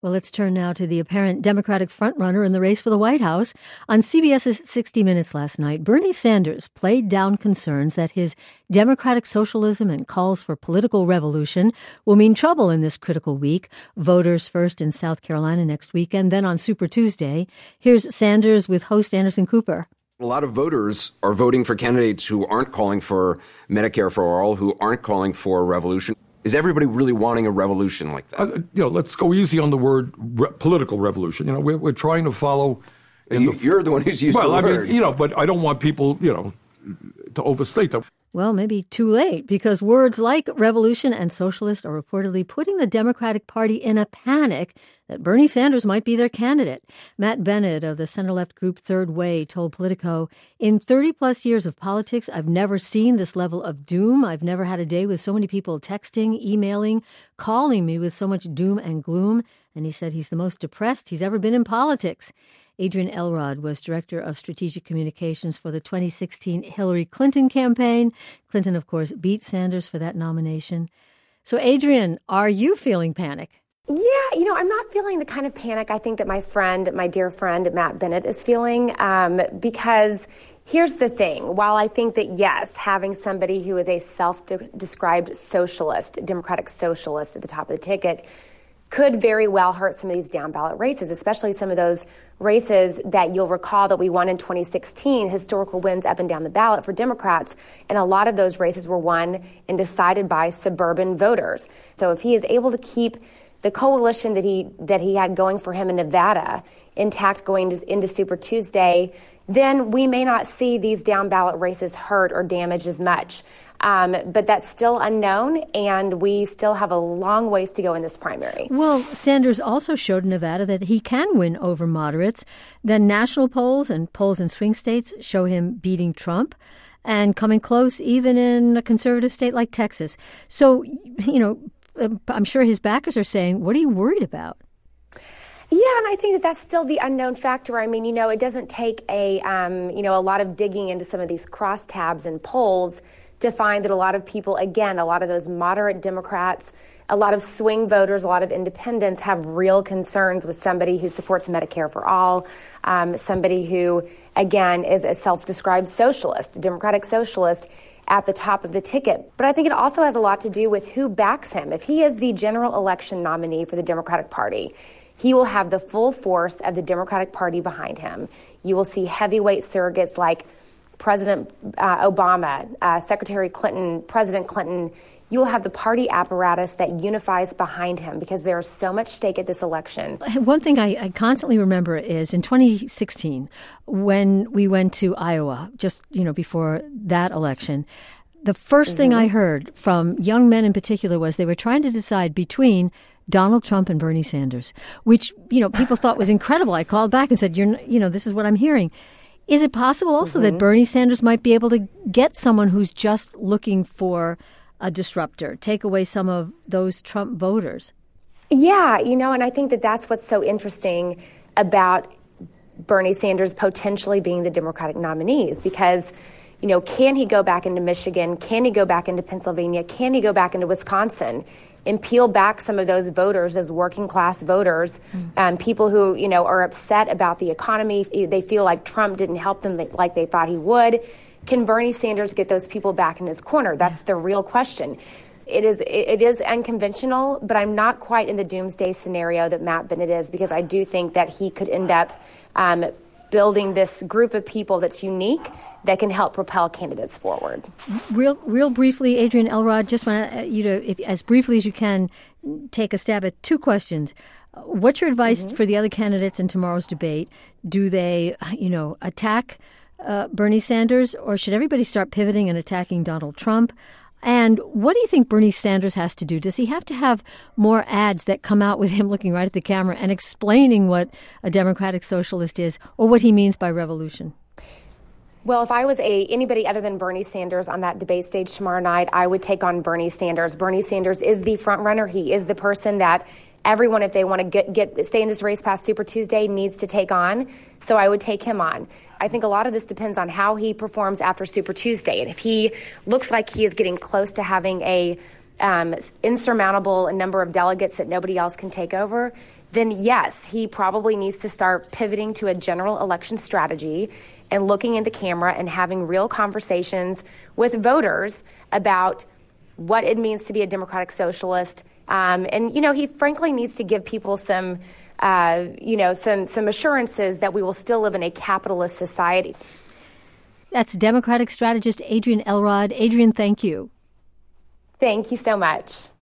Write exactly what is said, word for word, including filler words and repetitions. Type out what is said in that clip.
Well, let's turn now to the apparent Democratic frontrunner in the race for the White House. On CBS's sixty minutes last night, Bernie Sanders played down concerns that his democratic socialism and calls for political revolution will mean trouble in this critical week. Voters first in South Carolina next weekend, then on Super Tuesday. Here's Sanders with host Anderson Cooper. A lot of voters are voting for candidates who aren't calling for Medicare for all, who aren't calling for a revolution. Is everybody really wanting a revolution like that? Uh, you know, let's go easy on the word re- political revolution. You know, we're, we're trying to follow. In you, the, you're the one who's used well, the I word. mean, you know, but I don't want people, you know, to overstate that. Well, maybe too late, because words like revolution and socialist are reportedly putting the Democratic Party in a panic that Bernie Sanders might be their candidate. Matt Bennett of the center-left group Third Way told Politico, "In thirty-plus years of politics, I've never seen this level of doom. I've never had a day with so many people texting, emailing, calling me with so much doom and gloom." And he said he's the most depressed he's ever been in politics. Adrian Elrod was Director of Strategic Communications for the twenty sixteen Hillary Clinton campaign. Clinton, of course, beat Sanders for that nomination. So, Adrian, are you feeling panic? Yeah, you know, I'm not feeling the kind of panic I think that my friend, my dear friend, Matt Bennett is feeling, um, because here's the thing. While I think that, yes, having somebody who is a self-described socialist, democratic socialist at the top of the ticket could very well hurt some of these down-ballot races, especially some of those races that you'll recall that we won in twenty sixteen, historical wins up and down the ballot for Democrats. And a lot of those races were won and decided by suburban voters. So if he is able to keep the coalition that he that he had going for him in Nevada intact going to, into Super Tuesday, then we may not see these down-ballot races hurt or damaged as much. Um, but that's still unknown, and we still have a long ways to go in this primary. Well, Sanders also showed in Nevada that he can win over moderates. Then national polls and polls in swing states show him beating Trump and coming close even in a conservative state like Texas. So, you know, I'm sure his backers are saying, what are you worried about? Yeah, and I think that that's still the unknown factor. I mean, you know, it doesn't take a, um, you know, a lot of digging into some of these crosstabs and polls to find that a lot of people, again, a lot of those moderate Democrats, a lot of swing voters, a lot of independents have real concerns with somebody who supports Medicare for all, um, somebody who, again, is a self-described socialist, a democratic socialist at the top of the ticket. But I think it also has a lot to do with who backs him. If he is the general election nominee for the Democratic Party, he will have the full force of the Democratic Party behind him. You will see heavyweight surrogates like President uh, Obama, uh, Secretary Clinton, President Clinton. You will have the party apparatus that unifies behind him because there is so much stake at this election. One thing I, I constantly remember is in twenty sixteen, when we went to Iowa, just you know before that election, the first mm-hmm. thing I heard from young men in particular was they were trying to decide between Donald Trump and Bernie Sanders, which you know people thought was incredible. I called back and said, "You're, you know, this is what I'm hearing." Is it possible also mm-hmm. that Bernie Sanders might be able to get someone who's just looking for a disruptor, take away some of those Trump voters? Yeah, you know, and I think that that's what's so interesting about Bernie Sanders potentially being the Democratic nominees because, you know, can he go back into Michigan? Can he go back into Pennsylvania? Can he go back into Wisconsin and peel back some of those voters as working class voters, mm. um, people who, you know, are upset about the economy? They feel like Trump didn't help them like they thought he would. Can Bernie Sanders get those people back in his corner? That's yeah. the real question. It is it is unconventional, but I'm not quite in the doomsday scenario that Matt Bennett is because I do think that he could end up um, building this group of people that's unique that can help propel candidates forward. Real, real briefly, Adrian Elrod, just want you to, if, as briefly as you can, take a stab at two questions. What's your advice mm-hmm. for the other candidates in tomorrow's debate? Do they, you know, attack uh, Bernie Sanders, or should everybody start pivoting and attacking Donald Trump? And what do you think Bernie Sanders has to do? Does he have to have more ads that come out with him looking right at the camera and explaining what a democratic socialist is or what he means by revolution? Well, if I was a anybody other than Bernie Sanders on that debate stage tomorrow night, I would take on Bernie Sanders. Bernie Sanders is the front runner. He is the person that everyone, if they want to get, get stay in this race past Super Tuesday, needs to take on. So I would take him on. I think a lot of this depends on how he performs after Super Tuesday. And if he looks like he is getting close to having a um, insurmountable number of delegates that nobody else can take over, then yes, he probably needs to start pivoting to a general election strategy and looking in the camera and having real conversations with voters about what it means to be a democratic socialist. Um, and, you know, he frankly needs to give people some, uh, you know, some, some assurances that we will still live in a capitalist society. That's Democratic strategist Adrienne Elrod. Adrienne, thank you. Thank you so much.